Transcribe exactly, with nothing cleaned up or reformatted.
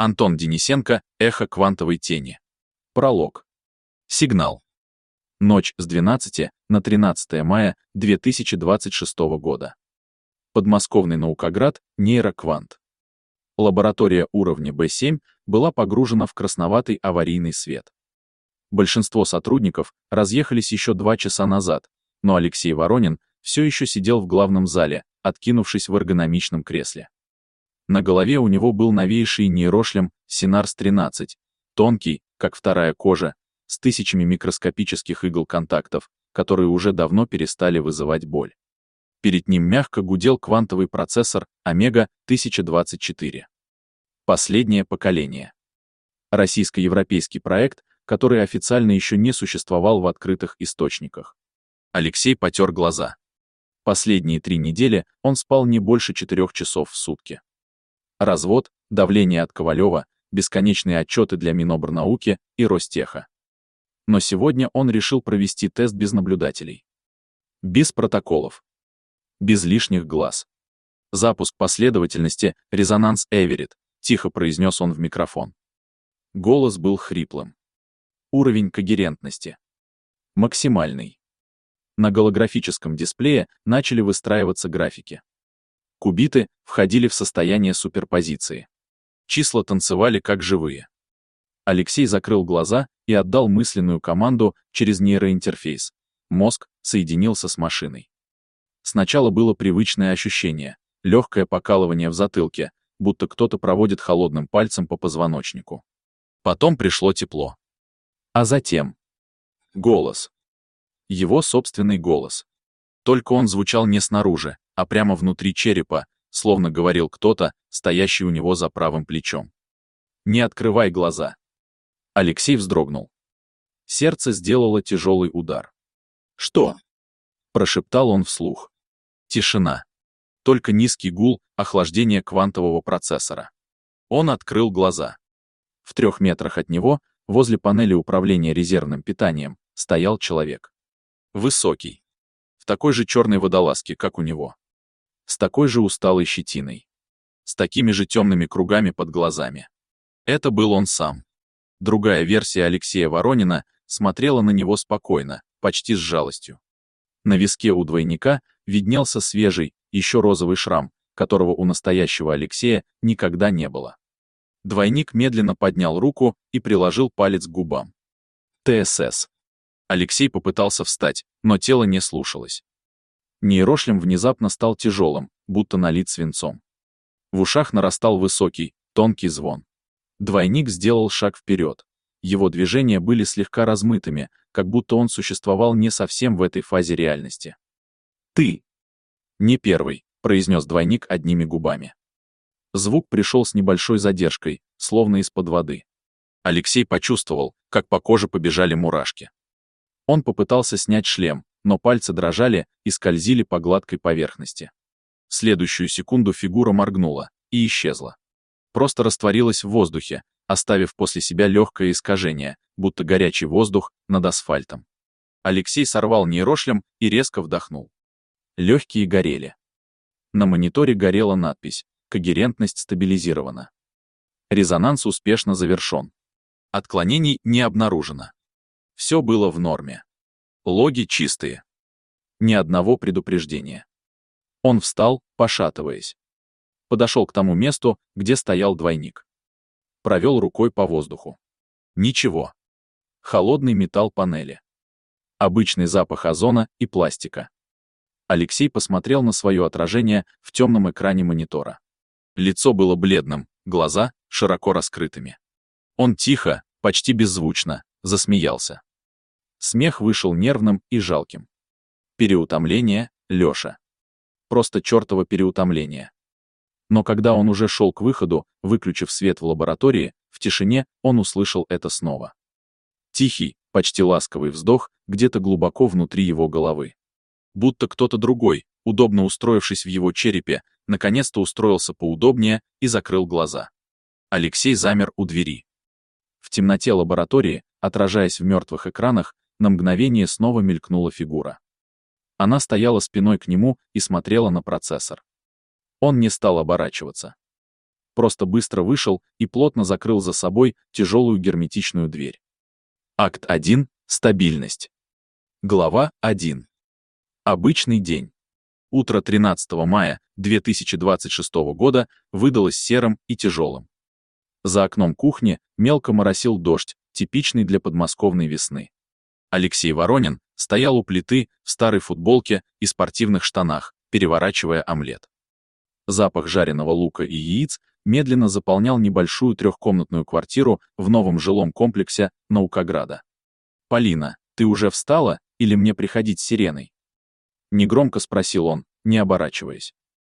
Антон Денисенко, «Эхо квантовой тени». Пролог. Сигнал. Ночь с двенадцатого на тринадцатое мая две тысячи двадцать шестого года. Подмосковный наукоград, нейроквант. Лаборатория уровня бэ семь была погружена в красноватый аварийный свет. Большинство сотрудников разъехались еще два часа назад, но Алексей Воронин все еще сидел в главном зале, откинувшись в эргономичном кресле. На голове у него был новейший нейрошлем Синарс тринадцать, тонкий, как вторая кожа, с тысячами микроскопических игл-контактов, которые уже давно перестали вызывать боль. Перед ним мягко гудел квантовый процессор Омега тысяча двадцать четыре. Последнее поколение. Российско-европейский проект, который официально еще не существовал в открытых источниках. Алексей потер глаза. Последние три недели он спал не больше четырех часов в сутки. Развод, давление от Ковалева, бесконечные отчеты для Минобрнауки и Ростеха. Но сегодня он решил провести тест без наблюдателей. Без протоколов. Без лишних глаз. Запуск последовательности «Резонанс Эверетт», тихо произнес он в микрофон. Голос был хриплым. Уровень когерентности. Максимальный. На голографическом дисплее начали выстраиваться графики. Кубиты входили в состояние суперпозиции. Числа танцевали как живые. Алексей закрыл глаза и отдал мысленную команду через нейроинтерфейс. Мозг соединился с машиной. Сначала было привычное ощущение, легкое покалывание в затылке, будто кто-то проводит холодным пальцем по позвоночнику. Потом пришло тепло. А затем голос. Его собственный голос. Только он звучал не снаружи, а прямо внутри черепа, словно говорил кто-то, стоящий у него за правым плечом. «Не открывай глаза». Алексей вздрогнул. Сердце сделало тяжелый удар. «Что?» — прошептал он вслух. Тишина. Только низкий гул, охлаждение квантового процессора. Он открыл глаза. В трех метрах от него, возле панели управления резервным питанием, стоял человек. Высокий. В такой же черной водолазке, как у него. С такой же усталой щетиной. С такими же темными кругами под глазами. Это был он сам. Другая версия Алексея Воронина смотрела на него спокойно, почти с жалостью. На виске у двойника виднелся свежий, еще розовый шрам, которого у настоящего Алексея никогда не было. Двойник медленно поднял руку и приложил палец к губам. ТСС. Алексей попытался встать, но тело не слушалось. Нейрошлем внезапно стал тяжелым, будто налит свинцом. В ушах нарастал высокий, тонкий звон. Двойник сделал шаг вперед. Его движения были слегка размытыми, как будто он существовал не совсем в этой фазе реальности. «Ты!» «Не первый», — произнес двойник одними губами. Звук пришел с небольшой задержкой, словно из-под воды. Алексей почувствовал, как по коже побежали мурашки. Он попытался снять шлем, но пальцы дрожали и скользили по гладкой поверхности. В следующую секунду фигура моргнула и исчезла. Просто растворилась в воздухе, оставив после себя легкое искажение, будто горячий воздух над асфальтом. Алексей сорвал нейрошлем и резко вдохнул. Легкие горели. На мониторе горела надпись «Когерентность стабилизирована». Резонанс успешно завершен. Отклонений не обнаружено. Все было в норме. Логи чистые. Ни одного предупреждения. Он встал, пошатываясь. Подошел к тому месту, где стоял двойник. Провел рукой по воздуху. Ничего. Холодный металл панели. Обычный запах озона и пластика. Алексей посмотрел на свое отражение в темном экране монитора. Лицо было бледным, глаза широко раскрытыми. Он тихо, почти беззвучно, засмеялся. Смех вышел нервным и жалким. Переутомление, Лёша. Просто чёртово переутомление. Но когда он уже шел к выходу, выключив свет в лаборатории, в тишине он услышал это снова. Тихий, почти ласковый вздох где-то глубоко внутри его головы. Будто кто-то другой, удобно устроившись в его черепе, наконец-то устроился поудобнее и закрыл глаза. Алексей замер у двери. В темноте лаборатории, отражаясь в мертвых экранах, на мгновение снова мелькнула фигура. Она стояла спиной к нему и смотрела на процессор. Он не стал оборачиваться. просто быстро вышел и плотно закрыл за собой тяжелую герметичную дверь. Акт один. Стабильность. Глава один. Обычный день. Утро тринадцатого мая две тысячи двадцать шестого года выдалось серым и тяжелым. За окном кухни мелко моросил дождь, типичный для подмосковной весны. Алексей Воронин стоял у плиты в старой футболке и спортивных штанах, переворачивая омлет. Запах жареного лука и яиц медленно заполнял небольшую трехкомнатную квартиру в новом жилом комплексе Наукограда. «Полина, ты уже встала или мне приходить с сиреной?» Негромко спросил он, не оборачиваясь.